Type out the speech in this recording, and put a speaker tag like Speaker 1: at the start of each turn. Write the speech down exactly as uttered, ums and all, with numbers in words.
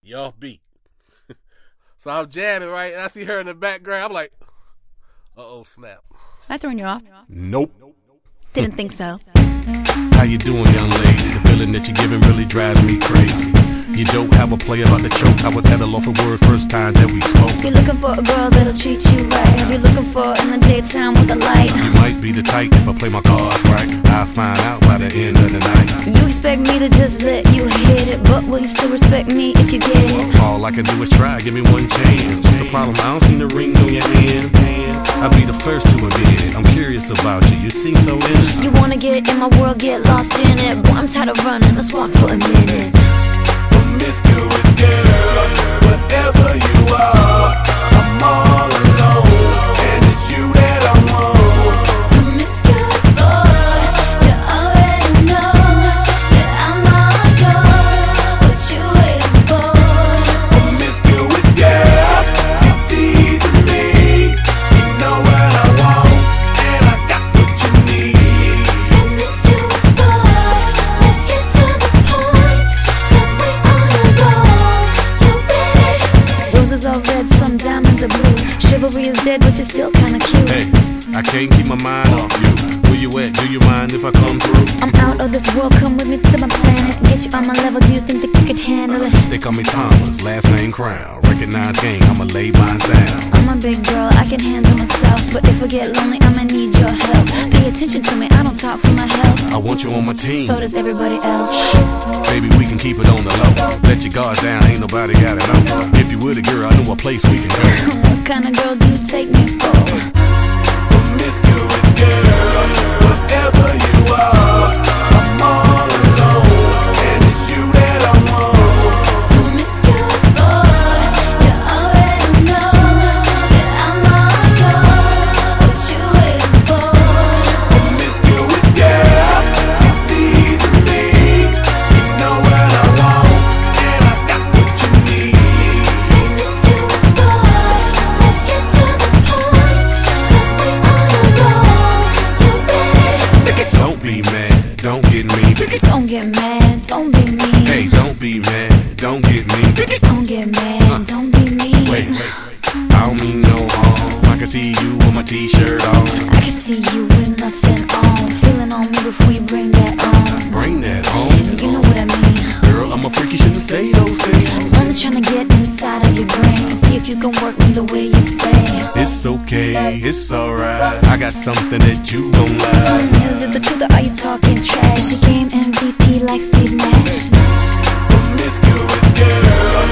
Speaker 1: you off beat. So I'm jamming, right? And I see her in the background. I'm like, uh-oh, snap.
Speaker 2: Am I throwing you off?
Speaker 3: Nope.
Speaker 2: Didn't think so.
Speaker 3: How you doing, young lady? The feeling that you're giving really drives me crazy. You don't have a play about the choke. I was at a loss for words first time that we spoke.
Speaker 4: You're looking for a girl that'll treat you right. You're looking for in the daytime with the light.
Speaker 3: You might be the type if I play my cards right. I'll find out by the end of the night.
Speaker 4: You expect me to just let you hit it, but will you still respect me if you get it?
Speaker 3: All I can do is try, give me one chance. What's the problem? I don't see the ring on your hand. I'll be the first to admit it. I'm curious about you, you seem so innocent.
Speaker 4: You wanna get in my world, get lost in it. Boy, I'm tired of running, let's walk for a minute.
Speaker 3: Promiscuous girl, whatever you are, I'm all alone, and it's you that I want.
Speaker 4: Promiscuous boy, you already know that I'm all yours. What you waiting for?
Speaker 3: Promiscuous girl, you teasing me. You know what I want, and I got what you need.
Speaker 4: Promiscuous boy, let's get to the point, 'cause we on the go. You ready? Roses are red, some diamonds are blue. Chivalry is dead, but you're still kinda cute.
Speaker 3: Hey, I can't keep my mind off you. Where you at? Do you mind if I come through?
Speaker 4: I'm out of this world, come with me to my planet. Get you on my level, do you think that you can handle it?
Speaker 3: They call me Thomas, last name Crown. Recognize gang, I'ma lay mine down.
Speaker 4: I'm a big girl, I can handle myself. But if I get lonely, I'ma need your help. Pay attention to me, I don't talk for my health.
Speaker 3: I want you on my team.
Speaker 4: So does everybody else.
Speaker 3: Baby, we can keep it on the low. Let your guard down, ain't nobody gotta know. If you were the girl, I know a place we can go.
Speaker 4: What kind of girl do you take me for?
Speaker 3: Promiscuous girl, whatever you are, I'm all alone, and it's you that I want.
Speaker 4: Promiscuous boy, you already know that I'm all yours. What you waiting for?
Speaker 3: Promiscuous girl, you teasing me. You know what I want, and I got what you need.
Speaker 4: Promiscuous boy, let's get to the point, 'cause we on the go. You ready?
Speaker 3: Don't be mad, don't get me.
Speaker 4: Don't get mad, don't be mean.
Speaker 3: Hey, don't be mad, don't get me.
Speaker 4: Don't get mad, don't be mean.
Speaker 3: Wait, wait, I don't mean no harm. I can see you with my t-shirt on.
Speaker 4: I can see you with nothing on. Feeling on me before you bring that on.
Speaker 3: Bring that on.
Speaker 4: You know what I mean.
Speaker 3: Girl, I'm a freak, you shouldn't say those things.
Speaker 4: I'm only trying to get inside of your brain and see if you can work me the way you say.
Speaker 3: It's okay, it's alright. I got something that you gon' like.
Speaker 4: Is it the truth or are you talking trash? She game M V P like Steve Nash.
Speaker 3: Promiscuous girl,